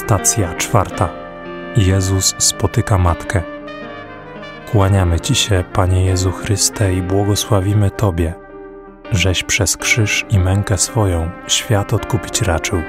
Stacja 4. Jezus spotyka Matkę. Kłaniamy Ci się, Panie Jezu Chryste, i błogosławimy Tobie, żeś przez krzyż i mękę swoją świat odkupić raczył.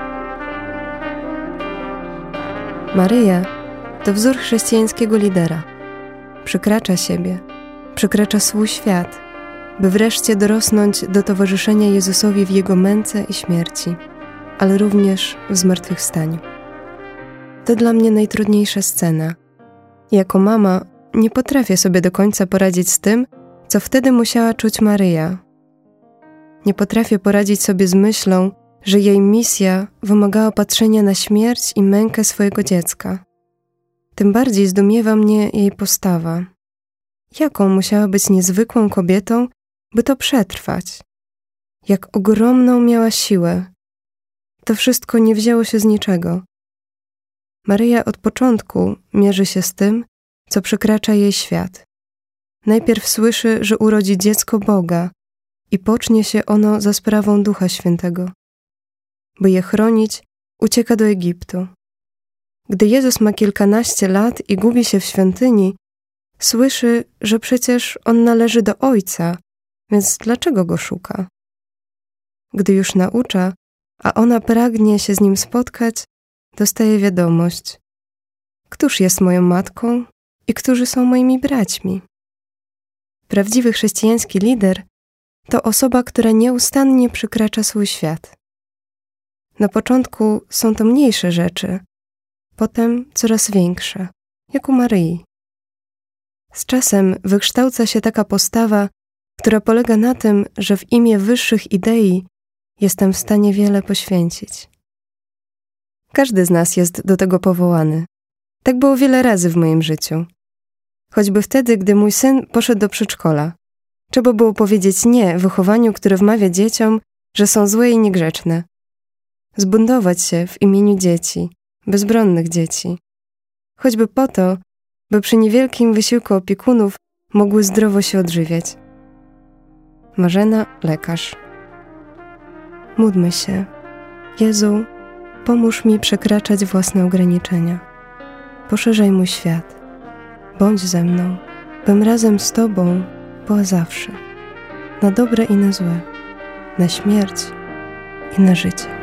Maryja to wzór chrześcijańskiego lidera. Przekracza siebie, przekracza swój świat, by wreszcie dorosnąć do towarzyszenia Jezusowi w Jego męce i śmierci, ale również w zmartwychwstaniu. To dla mnie najtrudniejsza scena. Jako mama nie potrafię sobie do końca poradzić z tym, co wtedy musiała czuć Maryja. Nie potrafię poradzić sobie z myślą, że jej misja wymagała patrzenia na śmierć i mękę swojego dziecka. Tym bardziej zdumiewa mnie jej postawa. Jaką musiała być niezwykłą kobietą, by to przetrwać? Jak ogromną miała siłę. To wszystko nie wzięło się z niczego. Maryja od początku mierzy się z tym, co przekracza jej świat. Najpierw słyszy, że urodzi dziecko Boga i pocznie się ono za sprawą Ducha Świętego. By je chronić, ucieka do Egiptu. Gdy Jezus ma kilkanaście lat i gubi się w świątyni, słyszy, że przecież On należy do Ojca, więc dlaczego Go szuka? Gdy już naucza, a ona pragnie się z Nim spotkać, dostaje wiadomość: któż jest moją matką i którzy są moimi braćmi? Prawdziwy chrześcijański lider to osoba, która nieustannie przekracza swój świat. Na początku są to mniejsze rzeczy, potem coraz większe, jak u Maryi. Z czasem wykształca się taka postawa, która polega na tym, że w imię wyższych idei jestem w stanie wiele poświęcić. Każdy z nas jest do tego powołany. Tak było wiele razy w moim życiu. Choćby wtedy, gdy mój syn poszedł do przedszkola. Trzeba było powiedzieć nie wychowaniu, które wmawia dzieciom, że są złe i niegrzeczne. Zbuntować się w imieniu dzieci, bezbronnych dzieci. Choćby po to, by przy niewielkim wysiłku opiekunów mogły zdrowo się odżywiać. Marzena, lekarz. Módlmy się. Jezu, pomóż mi przekraczać własne ograniczenia. Poszerzaj mój świat. Bądź ze mną, bym razem z Tobą była zawsze. Na dobre i na złe. Na śmierć i na życie.